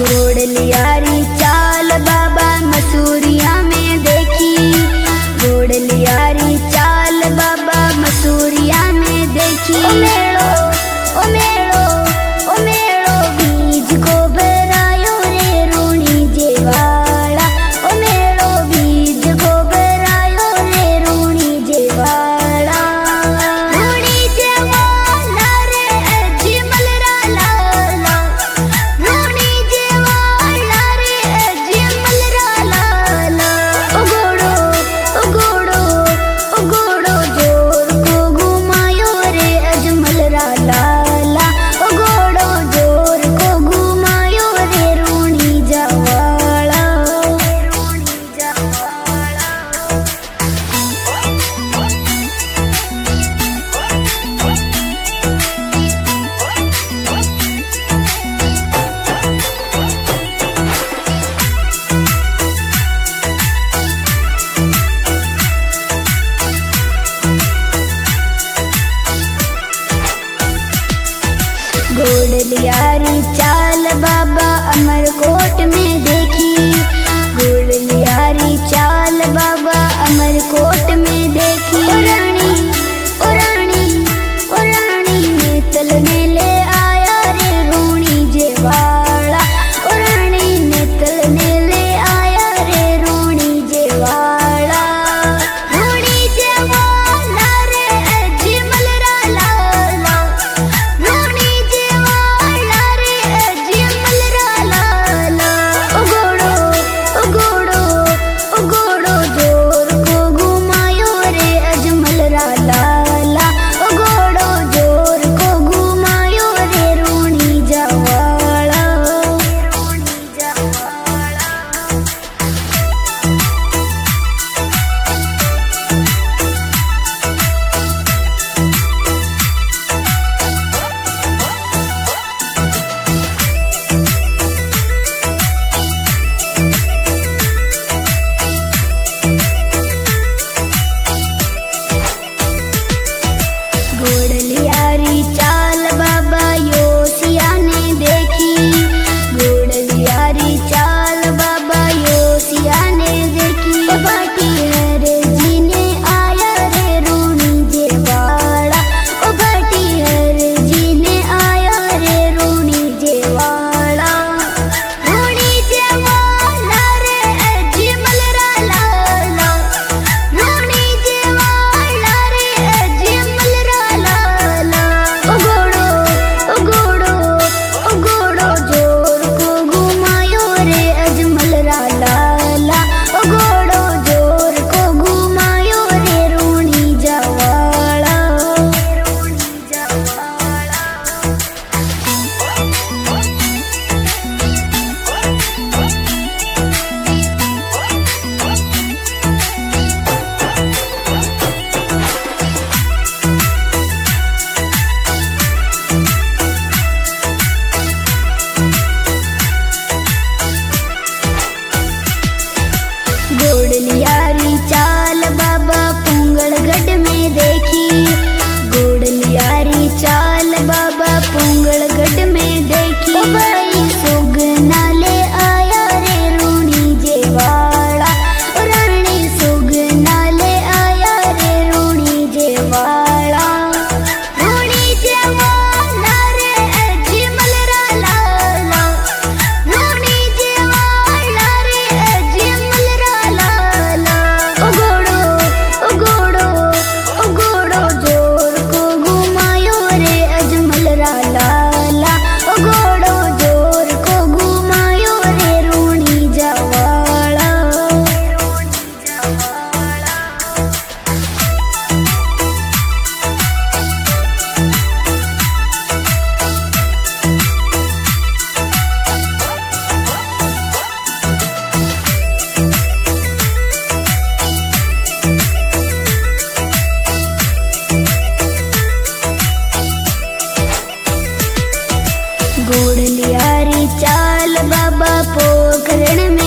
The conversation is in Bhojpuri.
घोड़लियारी चाल बाबा मसूरिया में देखी, घोड़लियारी चाल बाबा मसूरिया में देखी। ओ मेलो ओ मेलो ओ मेलो बीज को भरायो रे रूणी जेवाड़ा, ओ मेलो बीज को भरायो रे रूणी जेवाड़ा। रूणी जेवाड़ा रे अजमल रा लाला, रूणी जेवाड़ा रे अजमल रा लाला। ओ घोड़ो ओ घोड़ो ओ घोड़ो जोर को घुमायो रे अजमल रा लाला, ओ घोड़ो जोर को घुमायो रे रूणी जवाड़ा, रूणी जवाड़ा। घोड़लियारी चाल बाबा अमरकोट में देखी, घोड़लियारी चाल बाबा अमरकोट में देखी। ओ रानी ओ रानी ओ रानी नेतल ने ले आया रे रूणी जेवाड़ा, ओ रानी नेतल ने ले आया रे रूणी जेवाड़ा। रूणी जेवाड़ा रे अजमल रा लाला, रूणी जेवाड़ा रे अजमल रा लाला। ओ घोड़ो ओ घोड़ो ओ घोड़ो जोर को घुमायो रे अजमल रा लाला, ओ घोड़ो जोर को घुमायो रे रूणी जवाड़ा, रूणी जवाड़ा। घोड़लियारी चाल बाबा योशिया ने देखी, घोड़लियारी चाल बाबा योशिया ने देखी। ओ भाटी हर जी ने आया रे रूणी जेवाड़ा, ओ भाटी हर जी ने आया रे रूणी जेवाड़ा। रूणी जेवाड़ा रे अजमल रा लाला, रूणी जेवाड़ा रे अजमल रा लाला। ओ घोड़ो ओ घोड़ो ओ घोड़ो जोर को घुमायो रे अजमल रा लाला, ओ घोड़ो जोर को घुमायो रे रूणी जवाड़ा, रूणी जवाड़ा। घोड़लियारी चाल बाबा पुंगड़गढ़ में देखी, घोड़लियारी चाल बाबा पुंगड़गढ़ में देखी। ओ भाई सुगना ले आया रे रूणी जेवाड़ा, ओ रानी सुगना ले आया रे रूणी जेवाड़ा। रूणी जेवाड़ा रे अजमल रा लाला, रूणी जेवाड़ा रे अजमल रा लाला। ओ घोड़ो ओ घोड़ो ओ घोड़ो जोर को घुमायो रे अजमल रा लाला, ओ घोड़ो जोर को घुमायो रे रूणी जवाड़ा, रूणी जवाड़ा। घोड़लियारी चाल बाबा पोखरण में